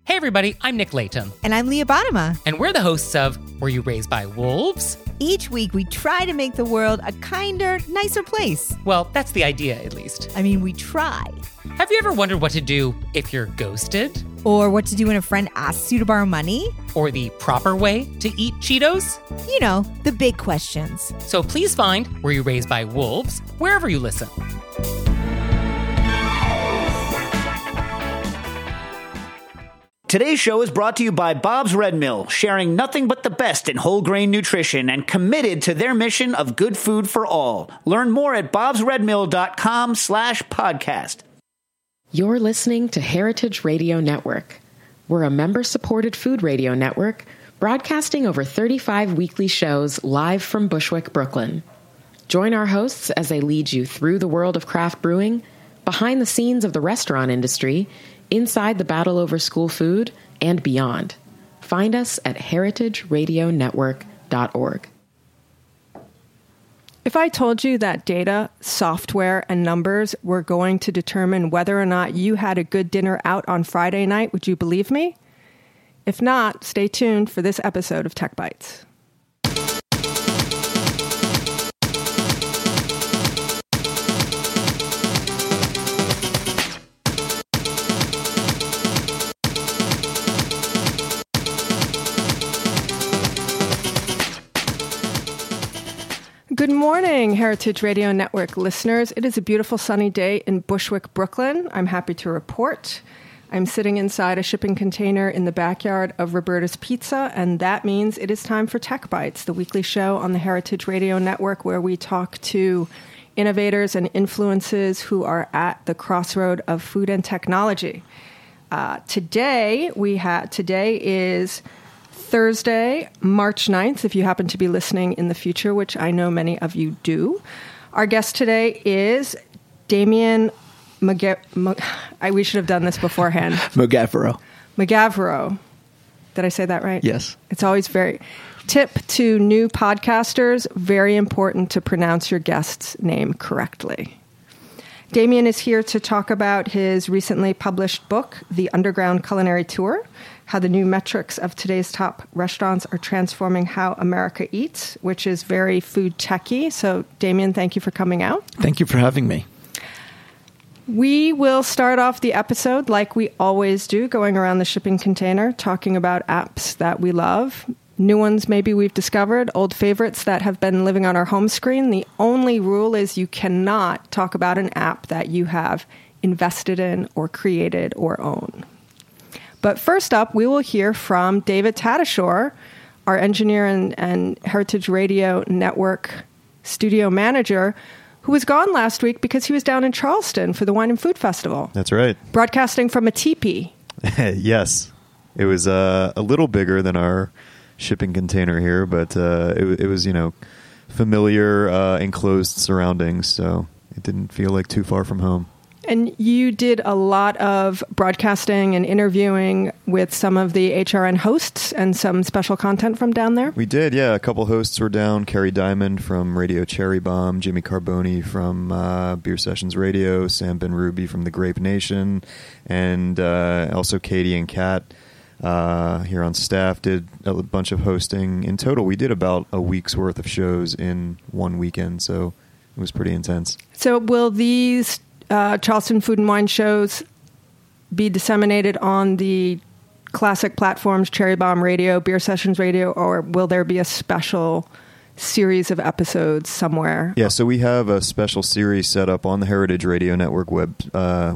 Hey everybody, I'm Nick Layton. And I'm Leah Bottima. And we're the hosts of Were You Raised by Wolves? Each week we try to make the world a kinder, nicer place. Well, that's the idea, at least. I mean, we try. Have you ever wondered what to do if you're ghosted? Or what to do when a friend asks you to borrow money? Or the proper way to eat Cheetos? You know, the big questions. So please find Were You Raised by Wolves wherever you listen. Today's show is brought to you by Bob's Red Mill, sharing nothing but the best in whole grain nutrition and committed to their mission of good food for all. Learn more at bobsredmill.com/podcast. You're listening to Heritage Radio Network. We're a member-supported food radio network broadcasting over 35 weekly shows live from Bushwick, Brooklyn. Join our hosts as they lead you through the world of craft brewing, behind the scenes of the restaurant industry, inside the battle over school food, and beyond. Find us at heritageradionetwork.org. If I told you that data, software, and numbers were going to determine whether or not you had a good dinner out on Friday night, would you believe me? If not, stay tuned for this episode of Tech Bites. Good morning, Heritage Radio Network listeners. It is a beautiful sunny day in Bushwick, Brooklyn. I'm happy to report. I'm sitting inside a shipping container in the backyard of Roberta's Pizza, and that means it is time for Tech Bites, the weekly show on the Heritage Radio Network where we talk to innovators and influences who are at the crossroad of food and technology. Today is Thursday, March 9th, if you happen to be listening in the future, which I know many of you do. Our guest today is Damien we should have done this beforehand. Magavero. Did I say that right? Yes. It's always tip to new podcasters, very important to pronounce your guest's name correctly. Damien is here to talk about his recently published book, The Underground Culinary Tour, how the new metrics of today's top restaurants are transforming how America eats, which is very food techy. So, Damien, thank you for coming out. Thank you for having me. We will start off the episode like we always do, going around the shipping container, talking about apps that we love, new ones maybe we've discovered, old favorites that have been living on our home screen. The only rule is you cannot talk about an app that you have invested in or created or own. But first up, we will hear from David Tatasciore, our engineer and Heritage Radio Network studio manager, who was gone last week because he was down in Charleston for the Wine and Food Festival. That's right. Broadcasting from a teepee. Yes. It was a little bigger than our shipping container here, but it was, familiar, enclosed surroundings, so it didn't feel like too far from home. And you did a lot of broadcasting and interviewing with some of the HRN hosts and some special content from down there? We did, yeah. A couple hosts were down. Kerry Diamond from Radio Cherry Bomb, Jimmy Carboni from Beer Sessions Radio, Sam Ben-Ruby from The Grape Nation, and also Katie and Kat here on staff did a bunch of hosting. In total, we did about a week's worth of shows in one weekend, so it was pretty intense. So will these Charleston Food and Wine shows be disseminated on the classic platforms, Cherry Bomb Radio, Beer Sessions Radio, or will there be a special series of episodes somewhere? Yeah, so we have a special series set up on the Heritage Radio Network webpage,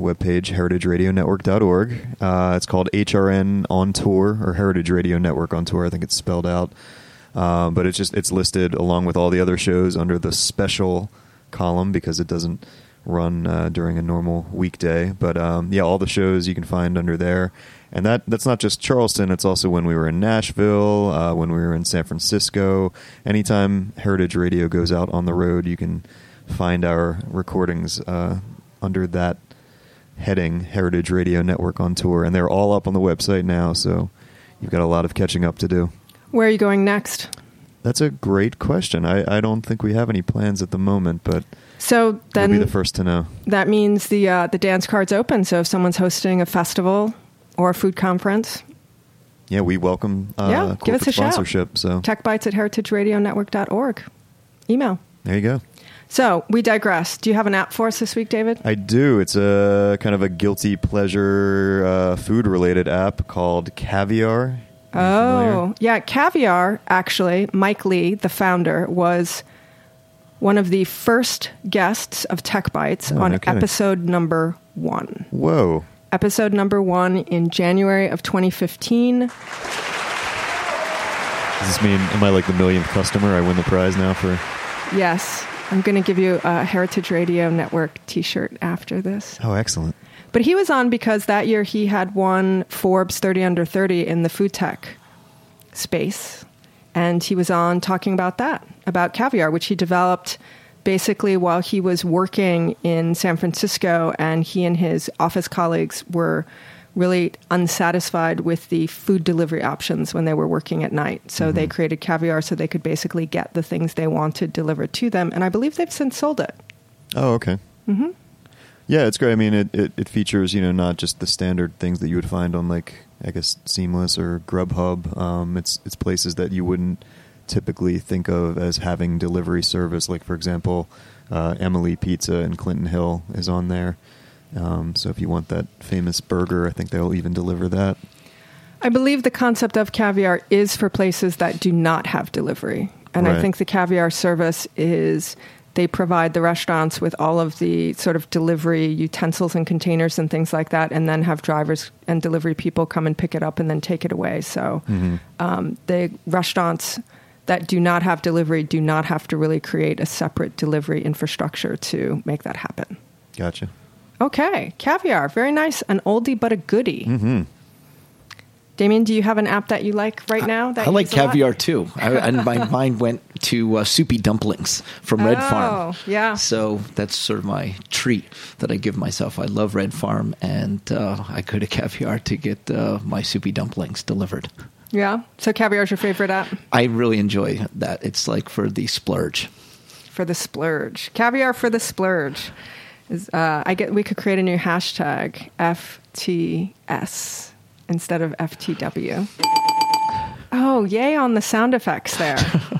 heritageradionetwork.org. It's called HRN on Tour, or Heritage Radio Network on Tour. I think it's spelled out. But it's listed along with all the other shows under the special column because it doesn't run during a normal weekday. But all the shows you can find under there. And that's not just Charleston. It's also when we were in Nashville, when we were in San Francisco. Anytime Heritage Radio goes out on the road, you can find our recordings under that heading, Heritage Radio Network on Tour. And they're all up on the website now, so you've got a lot of catching up to do. Where are you going next? That's a great question. I don't think we have any plans at the moment, but so then you'll be the first to know. That means the dance card's open. So if someone's hosting a festival or a food conference, Yeah, we welcome give us a sponsorship. So techbites@heritageradionetwork.org. Email. there you go. So we digress. Do you have an app for us this week, David? I do. It's a kind of a guilty pleasure food-related app called Caviar. Oh, yeah. Caviar, actually, Mike Lee, the founder, was one of the first guests of Tech Bites on episode number 1. Whoa. Episode number 1 in January of 2015. Does this mean, am I like the millionth customer? I win the prize now for... Yes. I'm going to give you a Heritage Radio Network t-shirt after this. Oh, excellent. But he was on because that year he had won Forbes 30 Under 30 in the food tech space. And he was on talking about that, about Caviar, which he developed basically while he was working in San Francisco, and he and his office colleagues were really unsatisfied with the food delivery options when they were working at night. So they created Caviar so they could basically get the things they wanted delivered to them. And I believe they've since sold it. Oh, okay. Mm-hmm. Yeah, it's great. I mean, it features, not just the standard things that you would find on, like, I guess, Seamless or Grubhub. It's places that you wouldn't typically think of as having delivery service. Like, for example, Emily Pizza in Clinton Hill is on there. So if you want that famous burger, I think they'll even deliver that. I believe the concept of Caviar is for places that do not have delivery. And Right. I think the Caviar service is they provide the restaurants with all of the sort of delivery utensils and containers and things like that, and then have drivers and delivery people come and pick it up and then take it away. So the restaurants that do not have delivery do not have to really create a separate delivery infrastructure to make that happen. Gotcha. Okay, Caviar, very nice. An oldie but a goodie. Mm-hmm. Damien, do you have an app that you like right now? That I you like use a lot? Caviar too. And my mind went to Soupy Dumplings from Red Farm. Yeah. So that's sort of my treat that I give myself. I love Red Farm, and I go to Caviar to get my Soupy Dumplings delivered. Yeah. So Caviar is your favorite app? I really enjoy that. It's like for the splurge. For the splurge. Caviar for the splurge. We could create a new hashtag, FTS, instead of FTW. Oh, yay on the sound effects there.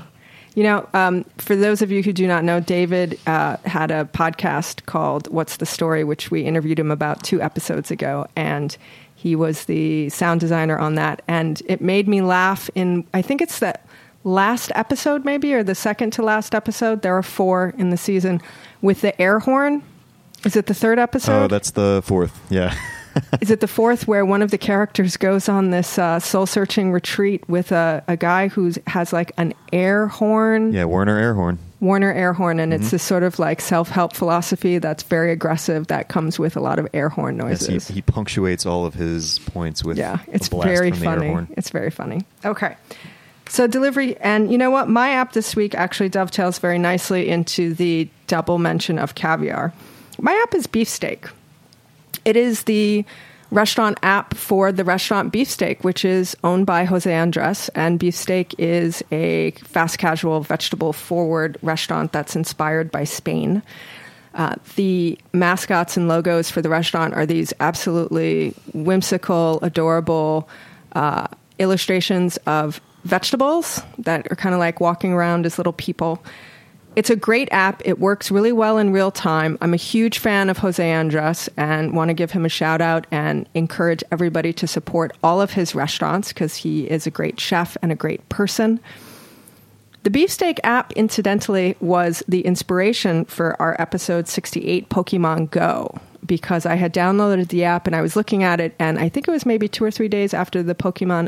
For those of you who do not know, David had a podcast called What's the Story, which we interviewed him about 2 episodes ago, and he was the sound designer on that. And it made me laugh I think it's the last episode maybe, or the second to last episode. There are 4 in the season with the air horn. Is it the 3rd episode? Oh, that's the 4th. Yeah. Is it the 4th where one of the characters goes on this soul-searching retreat with a guy who has like an air horn? Yeah, Warner Air Horn. Warner Air Horn, and it's this sort of like self-help philosophy that's very aggressive that comes with a lot of air horn noises. Yes, he punctuates all of his points with it's a blast very from the air funny. horn. It's very funny. Okay. So delivery, and you know what? My app this week actually dovetails very nicely into the double mention of Caviar. My app is Beefsteak. It is the restaurant app for the restaurant Beefsteak, which is owned by Jose Andres. And Beefsteak is a fast casual, vegetable forward restaurant that's inspired by Spain. The mascots and logos for the restaurant are these absolutely whimsical, adorable illustrations of vegetables that are kind of like walking around as little people. It's a great app. It works really well in real time. I'm a huge fan of Jose Andres and want to give him a shout out and encourage everybody to support all of his restaurants because he is a great chef and a great person. The Beefsteak app, incidentally, was the inspiration for our episode 68, Pokemon Go, because I had downloaded the app and I was looking at it, and I think it was maybe 2 or 3 days after the Pokemon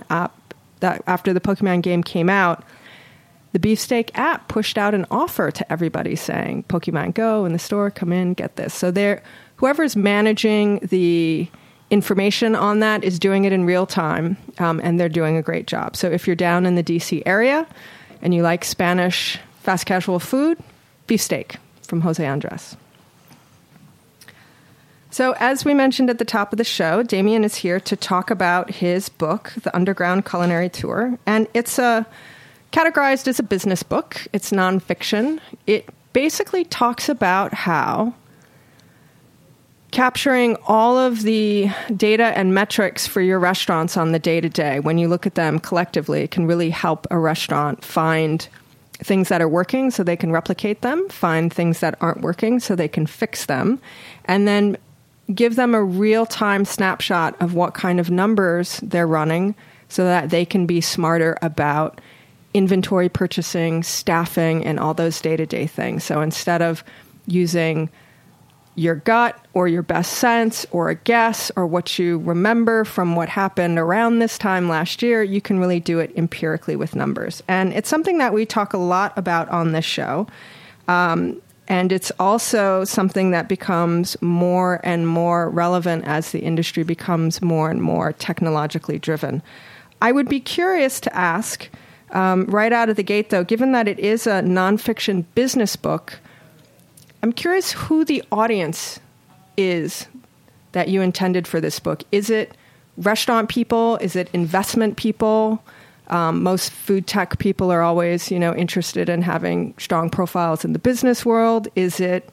game came out, the Beefsteak app pushed out an offer to everybody saying, Pokemon Go in the store, come in, get this. So whoever's managing the information on that is doing it in real time, and they're doing a great job. So if you're down in the DC area and you like Spanish fast casual food, Beefsteak from Jose Andres. So as we mentioned at the top of the show, Damien is here to talk about his book, The Underground Culinary Tour, and it's categorized as a business book. It's nonfiction. It basically talks about how capturing all of the data and metrics for your restaurants on the day-to-day, when you look at them collectively, it can really help a restaurant find things that are working so they can replicate them, find things that aren't working so they can fix them, and then give them a real-time snapshot of what kind of numbers they're running so that they can be smarter about inventory purchasing, staffing, and all those day-to-day things. So instead of using your gut or your best sense or a guess or what you remember from what happened around this time last year, you can really do it empirically with numbers. And it's something that we talk a lot about on this show. And it's also something that becomes more and more relevant as the industry becomes more and more technologically driven. I would be curious to ask, right out of the gate, though, given that it is a nonfiction business book, I'm curious who the audience is that you intended for this book. Is it restaurant people? Is it investment people? Most food tech people are always, interested in having strong profiles in the business world. Is it,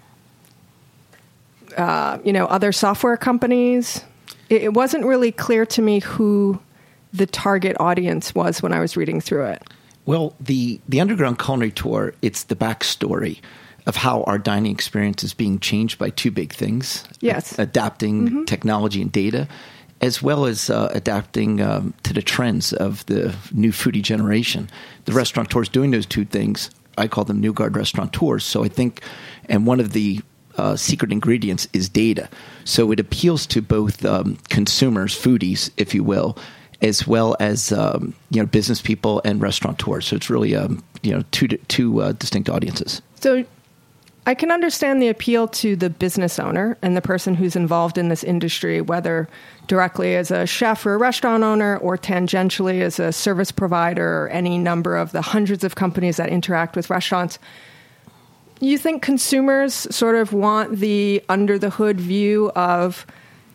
other software companies? It wasn't really clear to me who the target audience was when I was reading through it. Well, the Underground Culinary Tour, it's the backstory of how our dining experience is being changed by two big things. Yes. Adapting technology and data, as well as adapting to the trends of the new foodie generation. The restaurateurs doing those two things, I call them New Guard restaurateurs. So I think, and one of the secret ingredients is data. So it appeals to both consumers, foodies, if you will, as well as business people and restaurateurs. So it's really two distinct audiences. So I can understand the appeal to the business owner and the person who's involved in this industry, whether directly as a chef or a restaurant owner or tangentially as a service provider or any number of the hundreds of companies that interact with restaurants. You think consumers sort of want the under-the-hood view of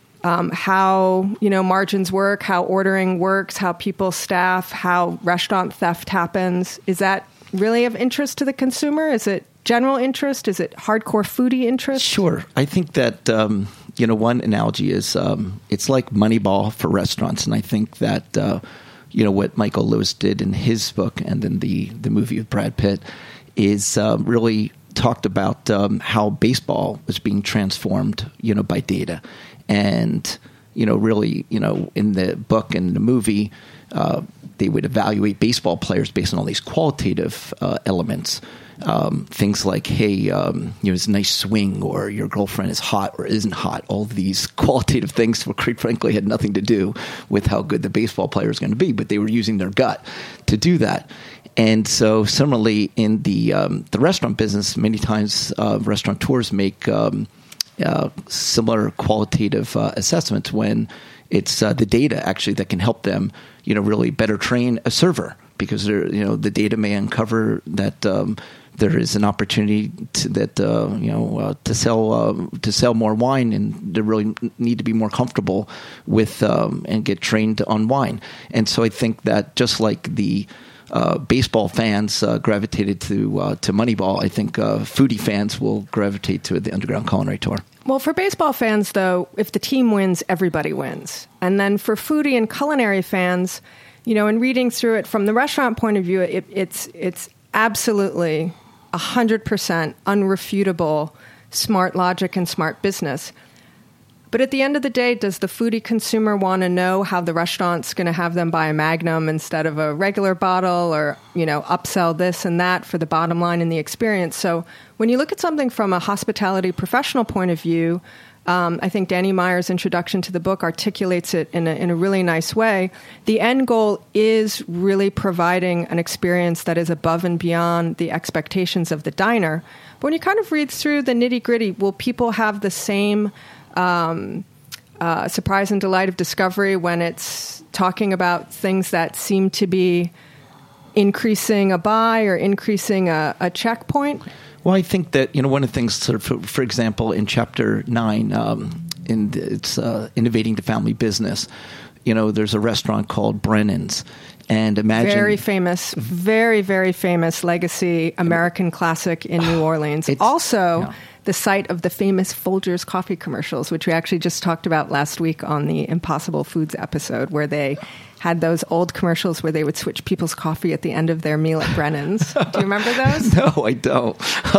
how margins work, how ordering works, how people staff, how restaurant theft happens? Is that really of interest to the consumer? Is it general interest? Is it hardcore foodie interest? Sure. I think that, one analogy is it's like Moneyball for restaurants. And I think that, what Michael Lewis did in his book and then the movie with Brad Pitt is really talked about how baseball was being transformed, by data. And, really, in the book and the movie, they would evaluate baseball players based on all these qualitative elements. Things like, hey, it's a nice swing, or your girlfriend is hot or isn't hot. All of these qualitative things, quite frankly, had nothing to do with how good the baseball player is going to be, but they were using their gut to do that. And so similarly in the restaurant business, many times restaurateurs make similar qualitative assessments when it's the data actually that can help them, really better train a server, because the data may uncover that there is an opportunity to sell more wine, and they really need to be more comfortable with and get trained on wine. And so I think that just like the baseball fans gravitated to Moneyball, I think foodie fans will gravitate to the Underground Culinary Tour. Well, for baseball fans, though, if the team wins, everybody wins. And then for foodie and culinary fans, in reading through it from the restaurant point of view, it's absolutely 100% unrefutable smart logic and smart business. But at the end of the day, does the foodie consumer want to know how the restaurant's going to have them buy a Magnum instead of a regular bottle, or, upsell this and that for the bottom line in the experience? So when you look at something from a hospitality professional point of view, I think Danny Meyer's introduction to the book articulates it in a really nice way. The end goal is really providing an experience that is above and beyond the expectations of the diner. But when you kind of read through the nitty-gritty, will people have the same surprise and delight of discovery when it's talking about things that seem to be increasing a buy or increasing a checkpoint? Well, I think that, one of the things, sort of, for example, in Chapter 9, it's Innovating the Family Business, there's a restaurant called Brennan's. And imagine... Very famous legacy American classic in New Orleans. Also, the site of the famous Folgers coffee commercials, which we actually just talked about last week on the Impossible Foods episode, where they had those old commercials where they would switch people's coffee at the end of their meal at Brennan's. Do you remember those? No, I don't.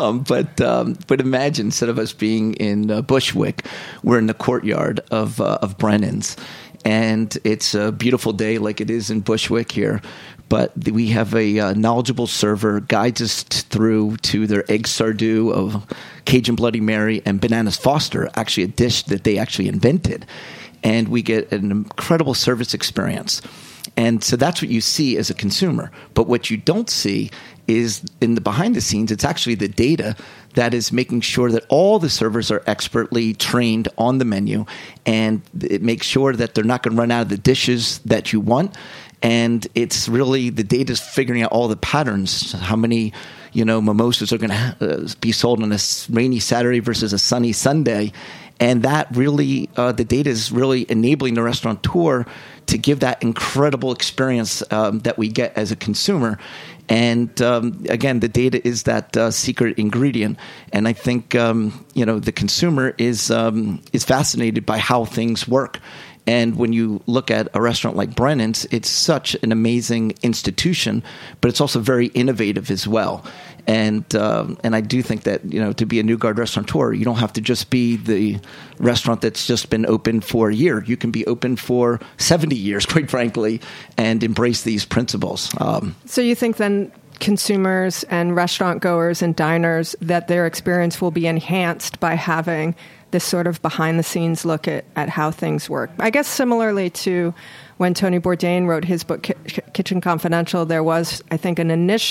But imagine, instead of us being in Bushwick, we're in the courtyard of Brennan's. And it's a beautiful day like it is in Bushwick here. But we have a knowledgeable server guides us through to their egg sardou of Cajun Bloody Mary and Bananas Foster, actually a dish that they actually invented. And we get an incredible service experience. And so that's what you see as a consumer. But what you don't see is in the behind the scenes, it's actually the data that is making sure that all the servers are expertly trained on the menu, and it makes sure that they're not going to run out of the dishes that you want. And it's really the data is figuring out all the patterns, how many mimosas are going to be sold on a rainy Saturday versus a sunny Sunday. And that really, the data is really enabling the restaurateur to give that incredible experience that we get as a consumer. And again, the data is that secret ingredient. And I think the consumer is fascinated by how things work. And when you look at a restaurant like Brennan's, it's such an amazing institution, but it's also very innovative as well. And I do think that, to be a New Guard restaurateur, you don't have to just be the restaurant that's just been open for a year. You can be open for 70 years, quite frankly, and embrace these principles. So you think then consumers and restaurant goers and diners, that their experience will be enhanced by having this sort of behind-the-scenes look at how things work? I guess similarly to when Tony Bourdain wrote his book, Kitchen Confidential, there was, I think, a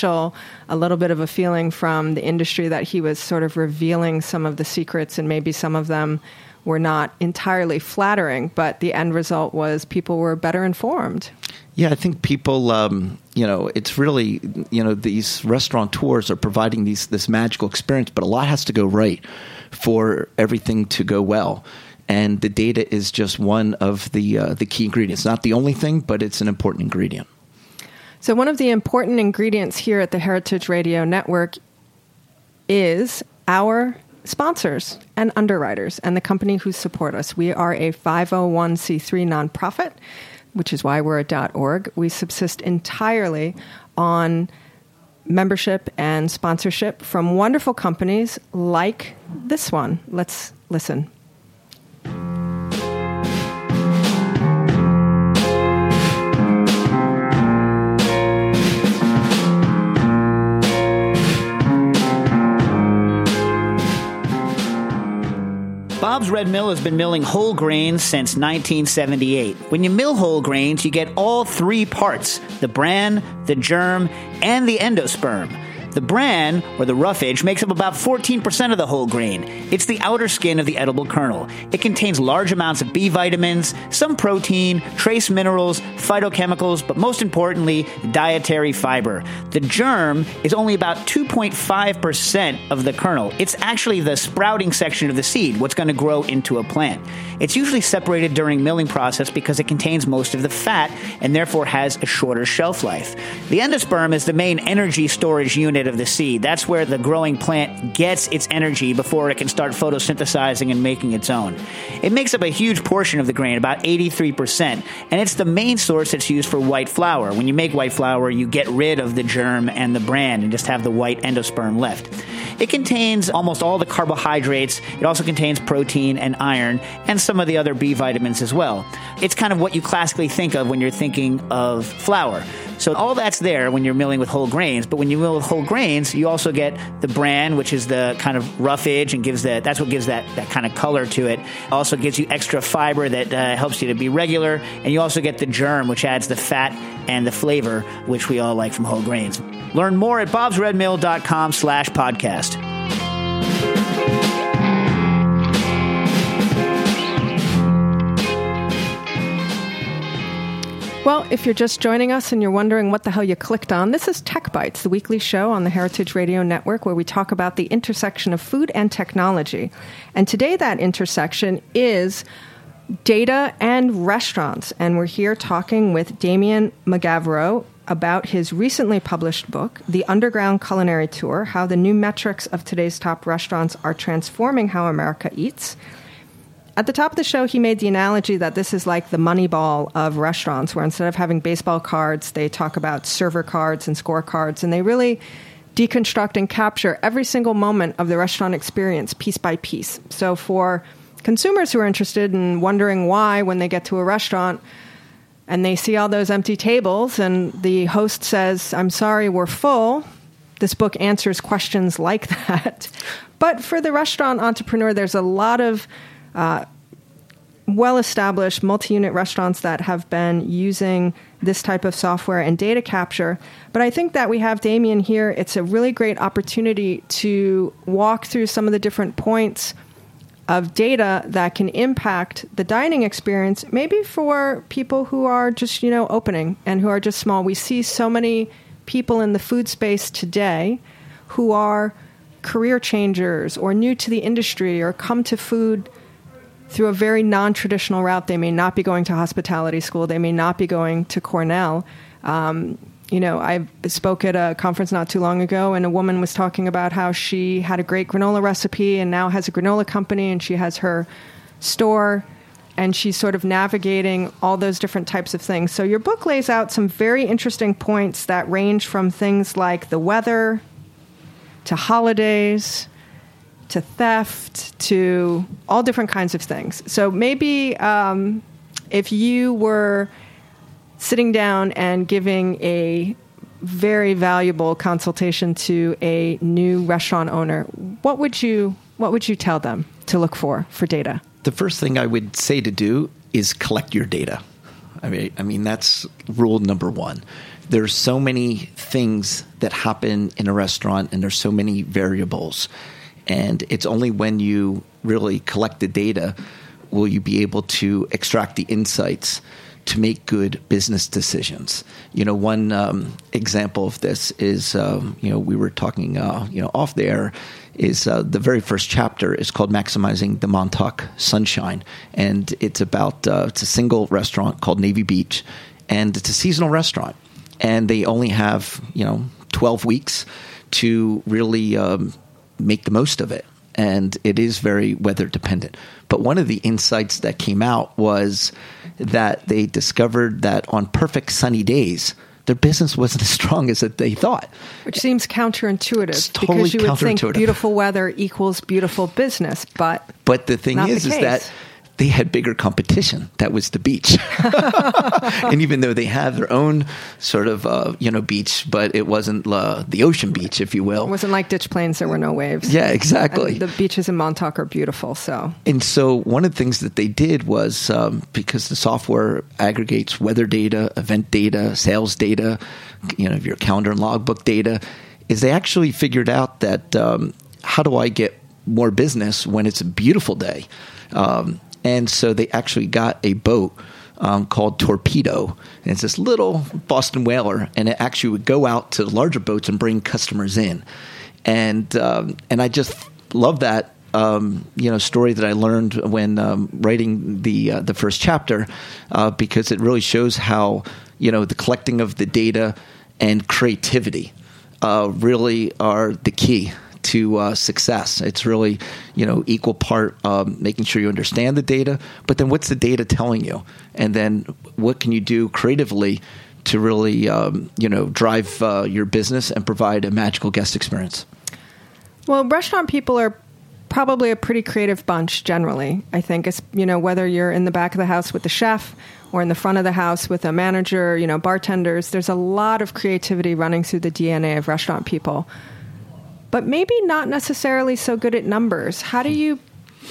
little bit of a feeling from the industry that he was sort of revealing some of the secrets, and maybe some of them were not entirely flattering, but the end result was people were better informed. Yeah, I think people, it's really, these restaurateurs are providing this magical experience, but a lot has to go right for everything to go well. And the data is just one of the key ingredients. Not the only thing, but it's an important ingredient. So one of the important ingredients here at the Heritage Radio Network is our sponsors and underwriters and the company who support us. We are a 501c3 nonprofit, which is why we're a .org. We subsist entirely on membership and sponsorship from wonderful companies like this one. Let's listen. Bob's Red Mill has been milling whole grains since 1978. When you mill whole grains, you get all three parts: the bran, the germ, and the endosperm. The bran, or the roughage, makes up about 14% of the whole grain. It's the outer skin of the edible kernel. It contains large amounts of B vitamins, some protein, trace minerals, phytochemicals, but most importantly, dietary fiber. The germ is only about 2.5% of the kernel. It's actually the sprouting section of the seed, what's going to grow into a plant. It's usually separated during milling process because it contains most of the fat and therefore has a shorter shelf life. The endosperm is the main energy storage unit of the seed. That's where the growing plant gets its energy before it can start photosynthesizing and making its own. It makes up a huge portion of the grain, about 83%, and it's the main source that's used for white flour. When you make white flour, you get rid of the germ and the bran and just have the white endosperm left. It contains almost all the carbohydrates. It also contains protein and iron and some of the other B vitamins as well. It's kind of what you classically think of when you're thinking of flour. So all that's there when you're milling with whole grains, but when you mill with whole grains, you also get the bran, which is the kind of roughage and that's what gives that kind of color to it. Also gives you extra fiber that helps you to be regular, and you also get the germ, which adds the fat and the flavor, which we all like from whole grains. Learn more at bobsredmill.com/podcast. Well, if you're just joining us and you're wondering what the hell you clicked on, this is Tech Bites, the weekly show on the Heritage Radio Network where we talk about the intersection of food and technology. And today that intersection is data and restaurants. And we're here talking with Damien McGavero, about his recently published book, The Underground Culinary Tour, How the New Metrics of Today's Top Restaurants Are Transforming How America Eats. At the top of the show, he made the analogy that this is like the Moneyball of restaurants, where instead of having baseball cards, they talk about server cards and scorecards, and they really deconstruct and capture every single moment of the restaurant experience piece by piece. So for consumers who are interested in wondering why, when they get to a restaurant and they see all those empty tables and the host says, "I'm sorry, we're full," this book answers questions like that. But for the restaurant entrepreneur, there's a lot of well-established multi-unit restaurants that have been using this type of software and data capture. But I think that we have Damien here. It's a really great opportunity to walk through some of the different points of data that can impact the dining experience, maybe for people who are just, opening and who are just small. We see so many people in the food space today who are career changers or new to the industry or come to food through a very non-traditional route. They may not be going to hospitality school. They may not be going to Cornell. I spoke at a conference not too long ago, and a woman was talking about how she had a great granola recipe and now has a granola company, and she has her store, and she's sort of navigating all those different types of things. So your book lays out some very interesting points that range from things like the weather to holidays to theft, to all different kinds of things. So maybe if you were sitting down and giving a very valuable consultation to a new restaurant owner, what would you tell them to look for data? The first thing I would say to do is collect your data. I mean that's rule number one. There's so many things that happen in a restaurant, and there's so many variables. And it's only when you really collect the data will you be able to extract the insights to make good business decisions. One example of this is, we were talking, off the air, is the very first chapter is called Maximizing the Montauk Sunshine. And it's about, it's a single restaurant called Navy Beach, and it's a seasonal restaurant. And they only have, 12 weeks to really make the most of it. And it is very weather dependent. But one of the insights that came out was that they discovered that on perfect sunny days, their business wasn't as strong as they thought. Which seems counterintuitive. It's totally because you would think counterintuitive. Beautiful weather equals beautiful business, but the thing is that they had bigger competition. That was the beach. And even though they have their own sort of, beach, but it wasn't the ocean beach, if you will. It wasn't like Ditch Plains. There were no waves. Yeah, exactly. And the beaches in Montauk are beautiful. And so one of the things that they did was, because the software aggregates weather data, event data, sales data, your calendar and logbook data, is they actually figured out that how do I get more business when it's a beautiful day? And so they actually got a boat called Torpedo. And it's this little Boston whaler, and it actually would go out to the larger boats and bring customers in. And I just love that story that I learned when writing the first chapter, because it really shows how the collecting of the data and creativity really are the key to success. It's really, equal part making sure you understand the data, but then what's the data telling you? And then what can you do creatively to really, drive your business and provide a magical guest experience? Well, restaurant people are probably a pretty creative bunch generally, I think. It's, whether you're in the back of the house with the chef or in the front of the house with a manager, bartenders, there's a lot of creativity running through the DNA of restaurant people. But maybe not necessarily so good at numbers. How do you,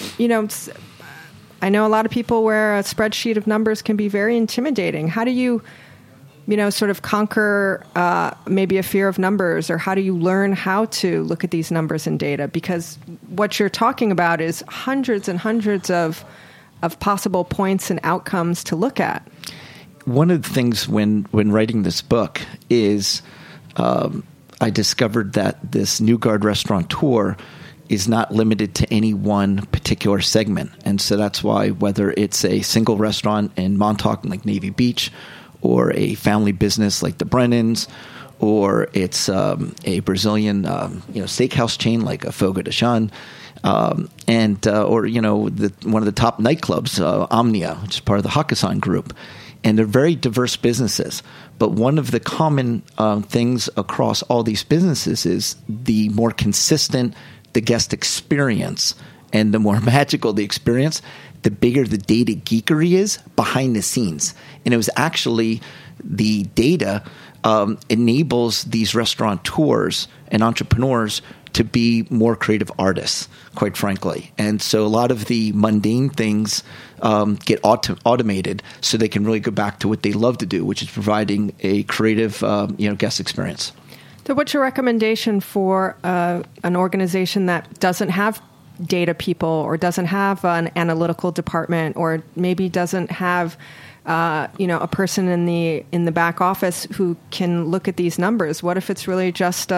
I know a lot of people where a spreadsheet of numbers can be very intimidating. How do you, sort of conquer maybe a fear of numbers, or how do you learn how to look at these numbers and data? Because what you're talking about is hundreds and hundreds of possible points and outcomes to look at. One of the things when writing this book is I discovered that this New Guard restaurateur is not limited to any one particular segment. And so that's why whether it's a single restaurant in Montauk, like Navy Beach, or a family business like the Brennans, or it's a Brazilian steakhouse chain like a Fogo de Chão, or one of the top nightclubs, Omnia, which is part of the Hakkasan Group. And they're very diverse businesses. But one of the common things across all these businesses is the more consistent the guest experience and the more magical the experience, the bigger the data geekery is behind the scenes. And it was actually the data enables these restaurateurs and entrepreneurs to be more creative artists, quite frankly. And so a lot of the mundane things get automated so they can really go back to what they love to do, which is providing a creative guest experience. So what's your recommendation for an organization that doesn't have data people or doesn't have an analytical department or maybe doesn't have a person in the back office who can look at these numbers? What if it's really just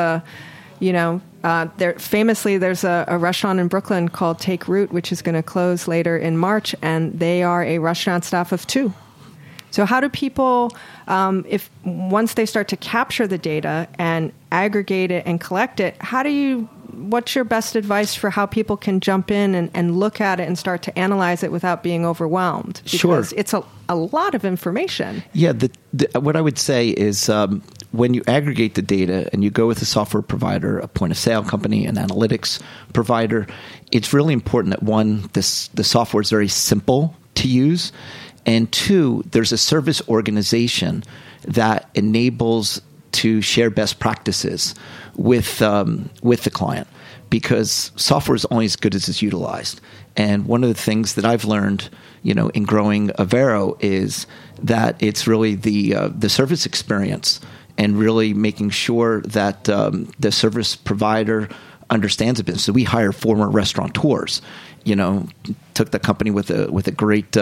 there's a restaurant in Brooklyn called Take Root, which is going to close later in March, and they are a restaurant staff of 2. So how do people, if once they start to capture the data and aggregate it and collect it, what's your best advice for how people can jump in and look at it and start to analyze it without being overwhelmed? Because it's a lot of information. Yeah, what I would say is when you aggregate the data and you go with a software provider, a point-of-sale company, an analytics provider, it's really important that, one, the software is very simple to use, and 2, there's a service organization that enables to share best practices with the client, because software is only as good as it's utilized. And one of the things that I've learned, in growing Avero is that it's really the service experience and really making sure that the service provider understands the business. So we hire former restaurateurs. Took the company with a great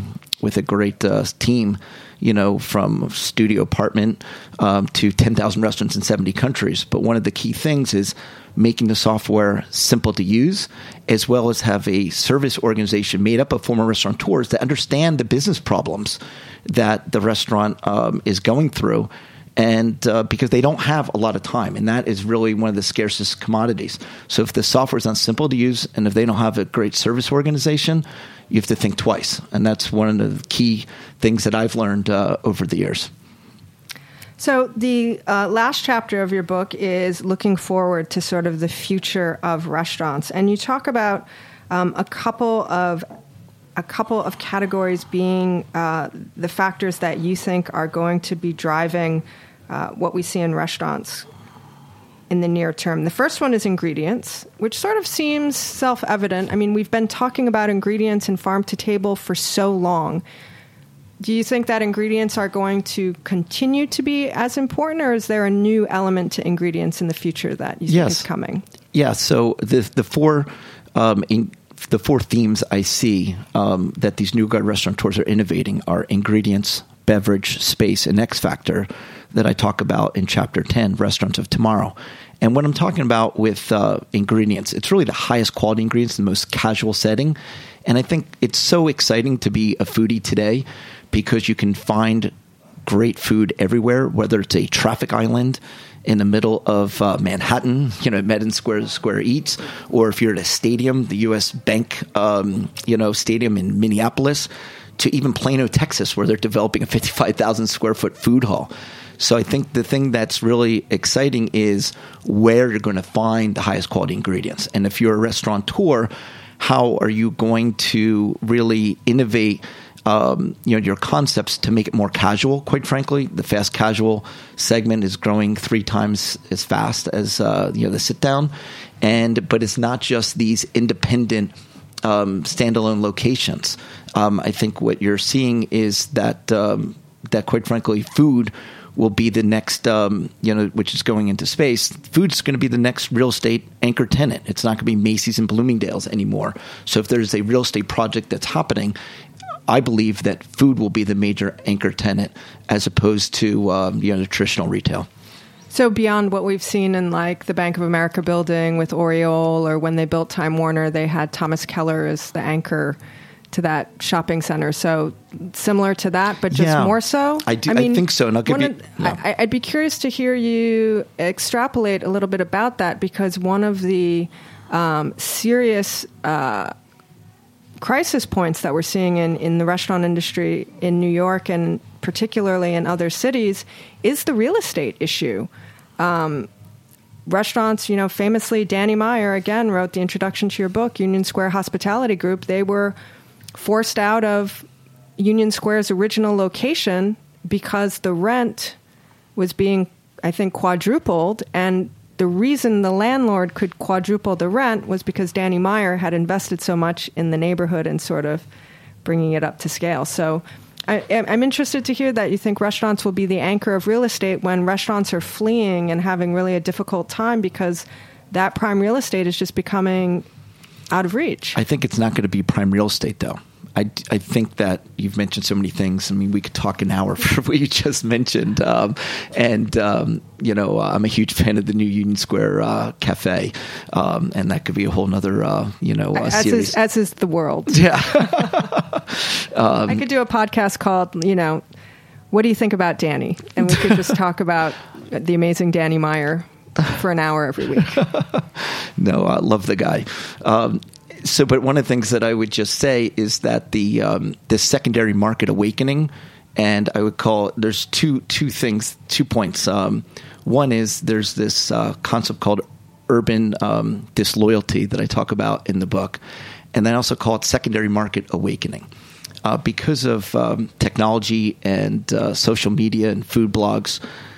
team, from studio apartment to 10,000 restaurants in 70 countries. But one of the key things is making the software simple to use, as well as have a service organization made up of former restaurateurs that understand the business problems that the restaurant is going through. And because they don't have a lot of time, and that is really one of the scarcest commodities. So if the software is not simple to use, and if they don't have a great service organization, you have to think twice. And that's one of the key things that I've learned over the years. So the last chapter of your book is looking forward to sort of the future of restaurants, and you talk about a couple of categories being the factors that you think are going to be driving what we see in restaurants in the near term. The first one is ingredients, which sort of seems self-evident. I mean, we've been talking about ingredients in farm to table for so long. Do you think that ingredients are going to continue to be as important, or is there a new element to ingredients in the future that you think is coming? Yeah, so the four themes I see that these new gut restaurateurs are innovating are ingredients, beverage, space, and X factor that I talk about in Chapter 10, Restaurants of Tomorrow. And what I'm talking about with ingredients, it's really the highest quality ingredients in the most casual setting. And I think it's so exciting to be a foodie today because you can find great food everywhere, whether it's a traffic island in the middle of Manhattan, Madison Square Eats, or if you're at a stadium, the U.S. Bank, stadium in Minneapolis, to even Plano, Texas, where they're developing a 55,000 square foot food hall. So I think the thing that's really exciting is where you're going to find the highest quality ingredients. And if you're a restaurateur, how are you going to really innovate your concepts to make it more casual? Quite frankly, the fast casual segment is growing 3 times as fast as the sit down, but it's not just these independent standalone locations. I think what you're seeing is that quite frankly, food will be the next, which is going into space. Food's going to be the next real estate anchor tenant. It's not going to be Macy's and Bloomingdale's anymore. So if there's a real estate project that's happening, I believe that food will be the major anchor tenant as opposed to the traditional retail. So beyond what we've seen in like the Bank of America building with Oriole, or when they built Time Warner, they had Thomas Keller as the anchor to that shopping center. So similar to that, but just more so. I think so. And I'll give you. I'd be curious to hear you extrapolate a little bit about that, because one of the serious crisis points that we're seeing in the restaurant industry in New York and particularly in other cities is the real estate issue. Restaurants, famously, Danny Meyer, again, wrote the introduction to your book, Union Square Hospitality Group. They were forced out of Union Square's original location because the rent was being, I think, quadrupled. And the reason the landlord could quadruple the rent was because Danny Meyer had invested so much in the neighborhood and sort of bringing it up to scale. So I'm interested to hear that you think restaurants will be the anchor of real estate when restaurants are fleeing and having really a difficult time because that prime real estate is just becoming out of reach. I think it's not going to be prime real estate, though. I think that you've mentioned so many things. I mean, we could talk an hour for what you just mentioned. I'm a huge fan of the new Union Square Cafe. And that could be a whole nother, series. As is the world. Yeah. I could do a podcast called, What Do You Think About Danny? And we could just talk about the amazing Danny Meyer for an hour every week. No, I love the guy. But one of the things that I would just say is that the secondary market awakening, and I would call there's two points. One is there's this concept called urban disloyalty that I talk about in the book, and then I also call it secondary market awakening. Because of technology and social media and food blogs,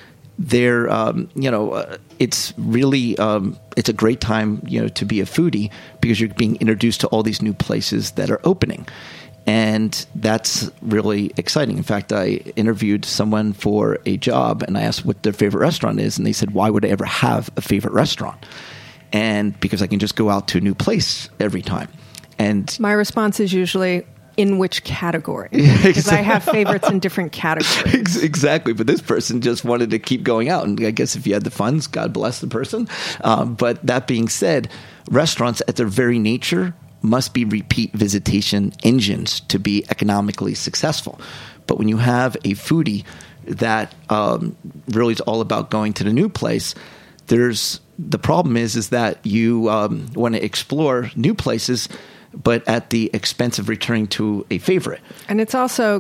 it's really it's a great time to be a foodie because you're being introduced to all these new places that are opening, and that's really exciting. In fact, I interviewed someone for a job and I asked what their favorite restaurant is, and they said, "Why would I ever have a favorite restaurant?" And because I can just go out to a new place every time. And my response is usually, in which category? Because I have favorites in different categories. Exactly. But this person just wanted to keep going out. And I guess if you had the funds, God bless the person. But that being said, restaurants at their very nature must be repeat visitation engines to be economically successful. But when you have a foodie that really is all about going to the new place, the problem is that you want to explore new places, but at the expense of returning to a favorite. And it's also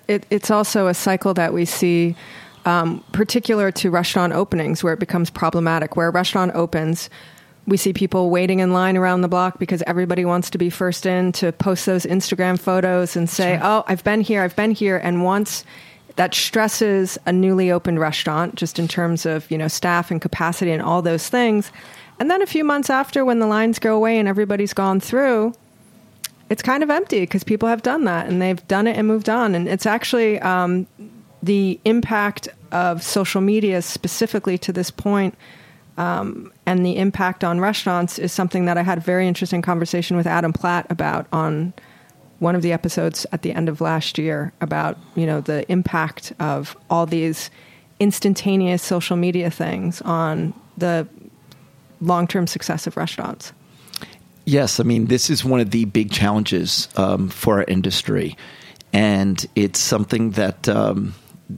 a cycle that we see particular to restaurant openings where it becomes problematic. Where a restaurant opens, we see people waiting in line around the block because everybody wants to be first in to post those Instagram photos and say, "Oh, I've been here." And once that stresses a newly opened restaurant, just in terms of staff and capacity and all those things. And then a few months after, when the lines go away and everybody's gone through, it's kind of empty because people have done that and they've done it and moved on. And it's actually the impact of social media specifically to this point and the impact on restaurants is something that I had a very interesting conversation with Adam Platt about on one of the episodes at the end of last year about, the impact of all these instantaneous social media things on the long-term success of restaurants. Yes, I mean, this is one of the big challenges for our industry. And it's something that, and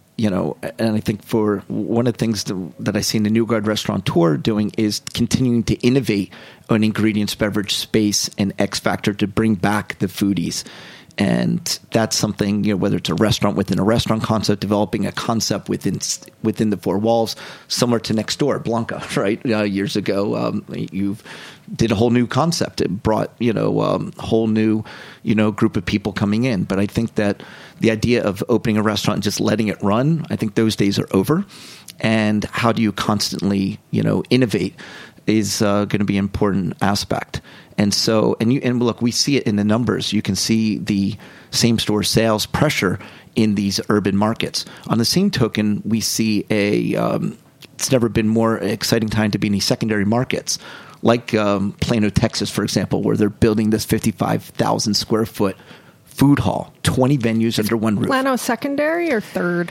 I think for one of the things that I see in the New Guard Restaurateur doing is continuing to innovate on ingredients, beverage space, and X Factor to bring back the foodies. And that's something, whether it's a restaurant within a restaurant concept, developing a concept within the four walls, similar to next door, Blanca, right? Years ago, you did a whole new concept. It brought, a whole new, group of people coming in. But I think that the idea of opening a restaurant and just letting it run, I think those days are over. And how do you constantly, innovate is going to be an important aspect. And so, and look, we see it in the numbers. You can see the same store sales pressure in these urban markets. On the same token, we see it's never been more exciting time to be in these secondary markets, like Plano, Texas, for example, where they're building this 55,000 square foot food hall, 20 venues under one roof. Plano secondary or third?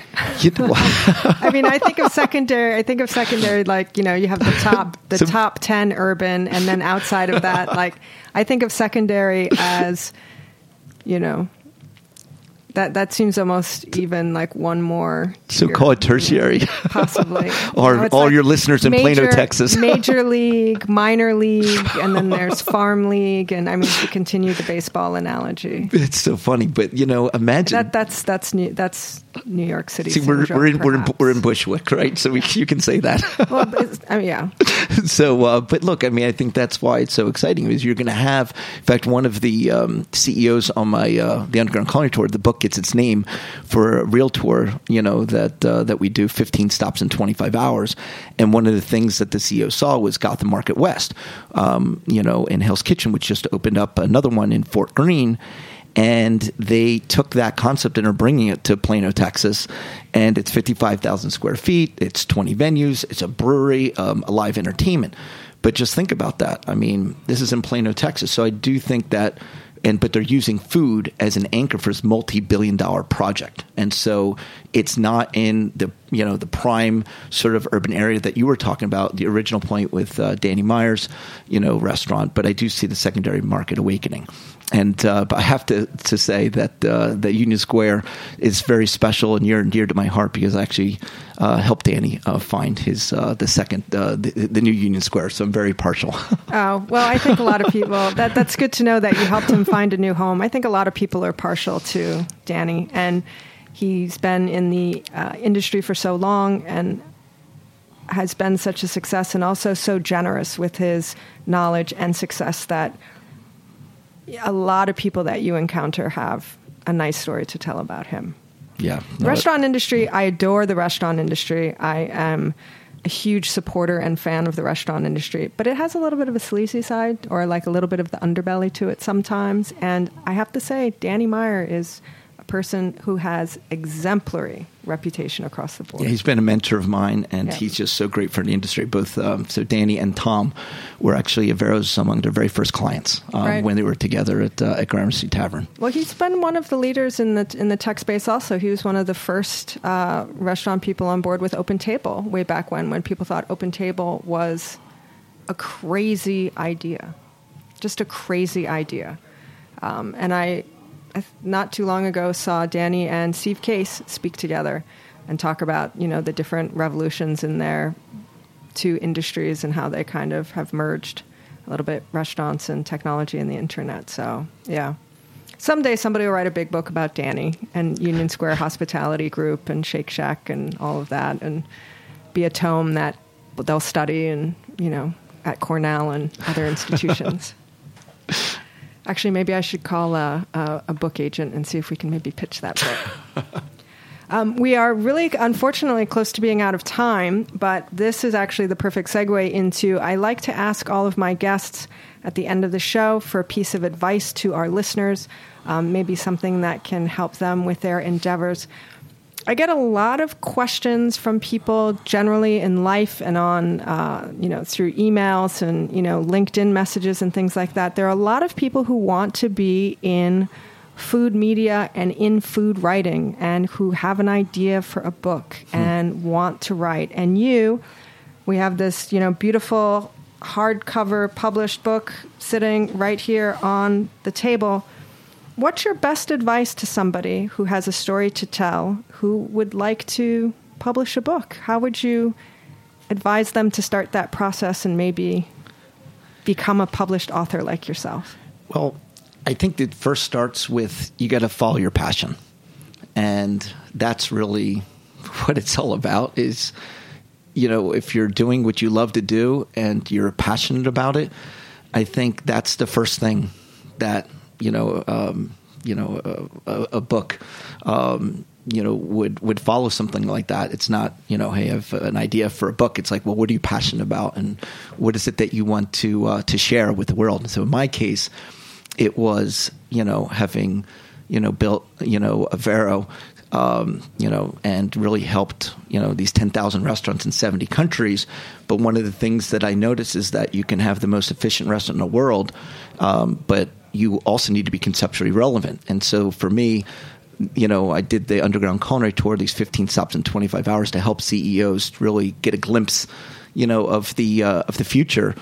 I mean, I think of secondary like, you have the top 10 urban, and then outside of that, like, I think of secondary as That seems almost even like one more tier. So call it tertiary. Possibly. Or all your listeners in Plano, Texas. Major league, minor league, and then there's farm league. And I mean, to continue the baseball analogy. It's so funny, but imagine. That's New York City. See, we're in Bushwick, right? So you can say that. Well, yeah. So, but look, I mean, I think that's why it's so exciting is you're going to have, in fact, one of the CEOs on my the Underground Colony Tour, the book gets its name for a real tour, that we do 15 stops in 25 hours. And one of the things that the CEO saw was Gotham Market West, in Hell's Kitchen, which just opened up another one in Fort Greene. And they took that concept and are bringing it to Plano, Texas. And it's 55,000 square feet. It's 20 venues. It's a brewery, a live entertainment. But just think about that. I mean, this is in Plano, Texas. So I do think that, but they're using food as an anchor for this multi-billion-dollar project. And so it's not in the prime sort of urban area that you were talking about, the original point with Danny Meyer's, restaurant. But I do see the secondary market awakening. And but I have to say that Union Square is very special and near and dear to my heart because I actually helped Danny find his the new Union Square. So I'm very partial. Oh, well, I think a lot of people that's good to know that you helped him find a new home. I think a lot of people are partial to Danny, and he's been in the industry for so long and has been such a success and also so generous with his knowledge and success that a lot of people that you encounter have a nice story to tell about him. Yeah. The restaurant industry, I adore the restaurant industry. I am a huge supporter and fan of the restaurant industry, but it has a little bit of a sleazy side or like a little bit of the underbelly to it sometimes. And I have to say, Danny Meyer is a person who has exemplary reputation across the board. Yeah, he's been a mentor of mine, and he's just so great for the industry. Both so Danny and Tom were actually Avero's among their very first clients when they were together at Gramercy Tavern. Well, he's been one of the leaders in the tech space. Also, he was one of the first restaurant people on board with Open Table way back when people thought Open Table was a crazy idea, just a crazy idea. And I not too long ago saw Danny and Steve Case speak together and talk about, the different revolutions in their two industries and how they kind of have merged a little bit, restaurants and technology and the internet. So, yeah. Someday somebody will write a big book about Danny and Union Square Hospitality Group and Shake Shack and all of that and be a tome that they'll study and, at Cornell and other institutions. Actually, maybe I should call a book agent and see if we can maybe pitch that book. We are really, unfortunately, close to being out of time, but this is actually the perfect segue into, I like to ask all of my guests at the end of the show for a piece of advice to our listeners, maybe something that can help them with their endeavors. I get a lot of questions from people generally in life and on, through emails and, LinkedIn messages and things like that. There are a lot of people who want to be in food media and in food writing and who have an idea for a book and want to write. And we have this, beautiful hardcover published book sitting right here on the table. What's your best advice to somebody who has a story to tell, who would like to publish a book? How would you advise them to start that process and maybe become a published author like yourself? Well, I think it first starts with you got to follow your passion. And that's really what it's all about is, if you're doing what you love to do and you're passionate about it, I think that's the first thing that a book, would follow something like that. It's not, hey, I have an idea for a book. It's like, well, what are you passionate about, and what is it that you want to share with the world? And so in my case, it was, having, built, Avero, and really helped, these 10,000 restaurants in 70 countries. But one of the things that I noticed is that you can have the most efficient restaurant in the world, but you also need to be conceptually relevant. And so for me, I did the Underground Culinary Tour, these 15 stops in 25 hours to help CEOs really get a glimpse, of the future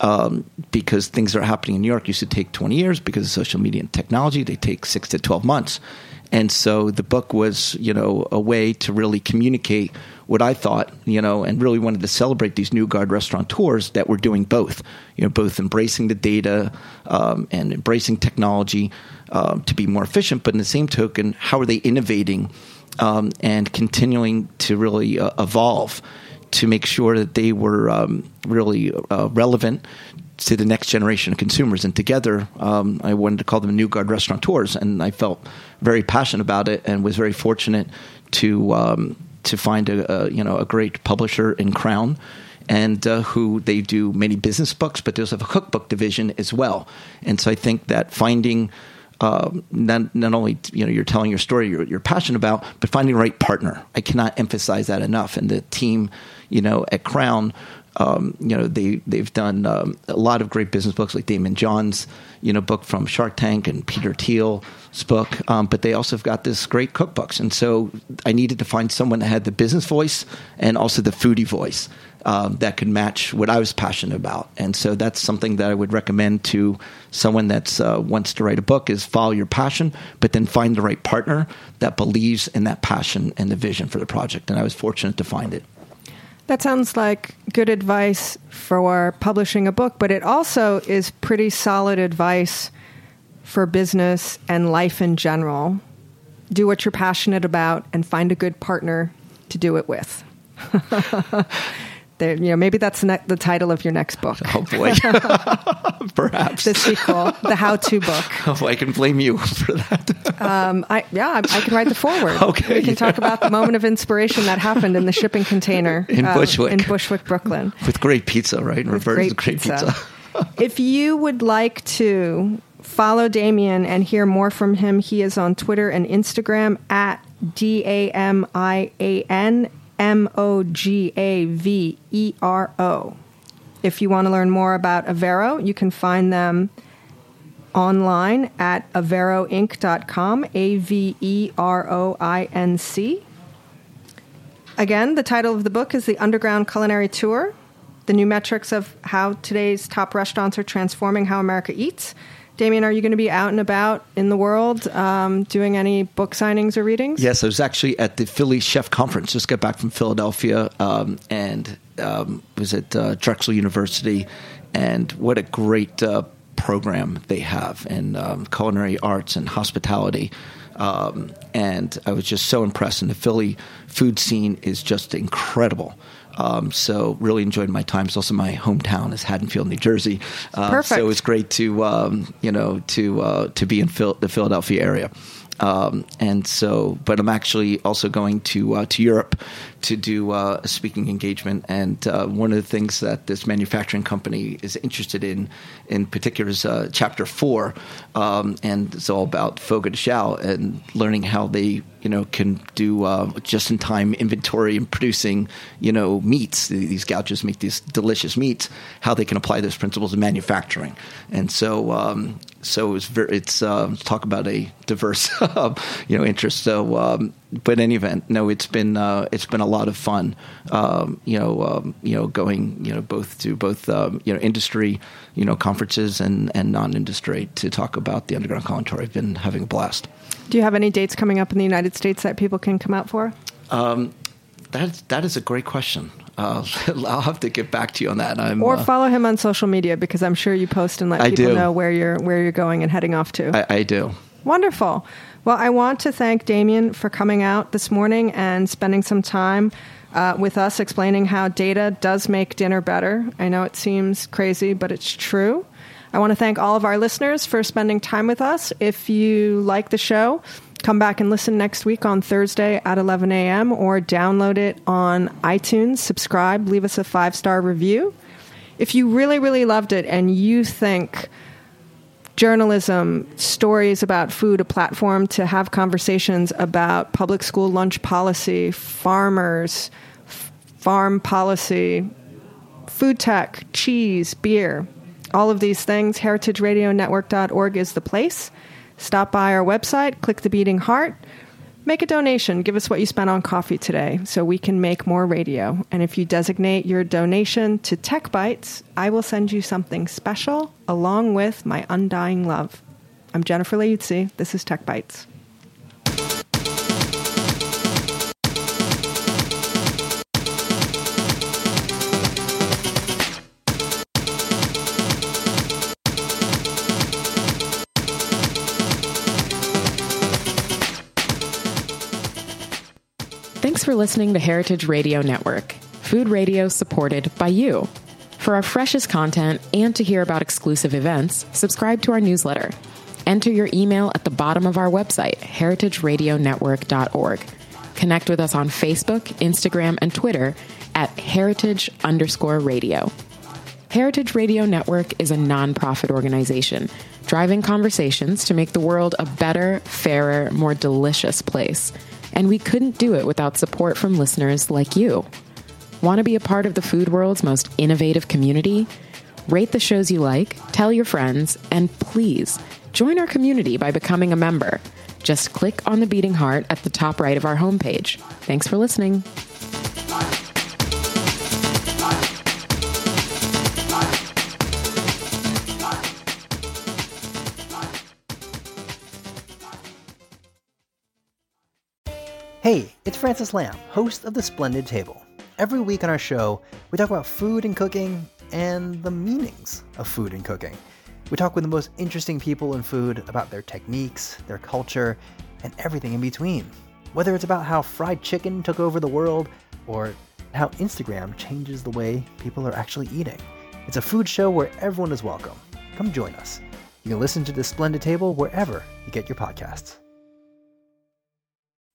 because things that are happening in New York used to take 20 years because of social media and technology. They take 6 to 12 months. And so the book was, a way to really communicate what I thought, and really wanted to celebrate these new guard restaurateurs that were doing both, both embracing the data and embracing technology to be more efficient, but in the same token, how are they innovating and continuing to really evolve to make sure that they were really relevant to the next generation of consumers. And together, I wanted to call them New Guard Restaurateurs, and I felt very passionate about it and was very fortunate to find a great publisher in Crown, and who they do many business books, but they also have a cookbook division as well. And so I think that finding not only you're telling your story you're passionate about, but finding the right partner. I cannot emphasize that enough. And the team, at Crown, they've done a lot of great business books, like Damon John's book from Shark Tank and Peter Thiel's book, but they also have got this great cookbooks. And so I needed to find someone that had the business voice and also the foodie voice that could match what I was passionate about. And so that's something that I would recommend to someone that's wants to write a book, is follow your passion, but then find the right partner that believes in that passion and the vision for the project. And I was fortunate to find it. That sounds like good advice for publishing a book, but it also is pretty solid advice for business and life in general. Do what you're passionate about and find a good partner to do it with. Maybe that's the title of your next book. Oh, boy. Perhaps. The sequel, the how-to book. Oh, I can blame you for that. I can write the foreword. Okay. We can talk about the moment of inspiration that happened in the shipping container. In Bushwick. In Bushwick, Brooklyn. With great pizza, right? Great pizza. If you would like to follow Damian and hear more from him, he is on Twitter and Instagram at DAMIAN MOGAVERO. If you want to learn more about Avero, you can find them online at averoinc.com, AVEROINC. Again, the title of the book is The Underground Culinary Tour, the new metrics of how today's top restaurants are transforming how America eats. Damian, are you going to be out and about in the world doing any book signings or readings? Yes, I was actually at the Philly Chef Conference. Just got back from Philadelphia and was at Drexel University. And what a great program they have in culinary arts and hospitality. And I was just so impressed. And the Philly food scene is just incredible. So really enjoyed my time. It's also my hometown is Haddonfield, New Jersey. Perfect. So it was great to be in the Philadelphia area. And so, but I'm actually also going to Europe to do a speaking engagement. And one of the things that this manufacturing company is interested in particular, is Chapter 4, and it's all about Fogo de Chão and learning how they can do just-in-time inventory and producing meats. These gauchos make these delicious meats. How they can apply those principles in manufacturing. And so it's talk about a diverse interest. So, but in any event, no, it's been a lot of fun. Going both to industry conferences and non-industry to talk about the Underground Culinary Tour. I've been having a blast. Do you have any dates coming up in the United States that people can come out for? That is a great question. I'll have to get back to you on that. Or follow him on social media, because I'm sure you post and let people know where you're going and heading off to. I do. Wonderful. Well, I want to thank Damian for coming out this morning and spending some time with us explaining how data does make dinner better. I know it seems crazy, but it's true. I want to thank all of our listeners for spending time with us. If you like the show, come back and listen next week on Thursday at 11 a.m. or download it on iTunes, subscribe, leave us a 5-star review. If you really, really loved it and you think journalism, stories about food, a platform to have conversations about public school lunch policy, farmers, farm policy, food tech, cheese, beer, all of these things, heritageradionetwork.org is the place. Stop by our website, click the beating heart, Make a donation. Give us what you spent on coffee today so we can make more radio. And if you designate your donation to Tech Bites, I will send you something special along with my undying love. I'm Jennifer Leuzzi. This is Tech Bites. Thanks for listening to Heritage Radio Network, food radio supported by you. For our freshest content and to hear about exclusive events, subscribe to our newsletter. Enter your email at the bottom of our website, heritageradionetwork.org. Connect with us on Facebook, Instagram, and Twitter at heritage_radio. Heritage Radio Network is a nonprofit organization driving conversations to make the world a better, fairer, more delicious place. And we couldn't do it without support from listeners like you. Want to be a part of the food world's most innovative community? Rate the shows you like, tell your friends, and please join our community by becoming a member. Just click on the beating heart at the top right of our homepage. Thanks for listening. Hey, it's Francis Lamb, host of The Splendid Table. Every week on our show, we talk about food and cooking and the meanings of food and cooking. We talk with the most interesting people in food about their techniques, their culture, and everything in between. Whether it's about how fried chicken took over the world or how Instagram changes the way people are actually eating. It's a food show where everyone is welcome. Come join us. You can listen to The Splendid Table wherever you get your podcasts.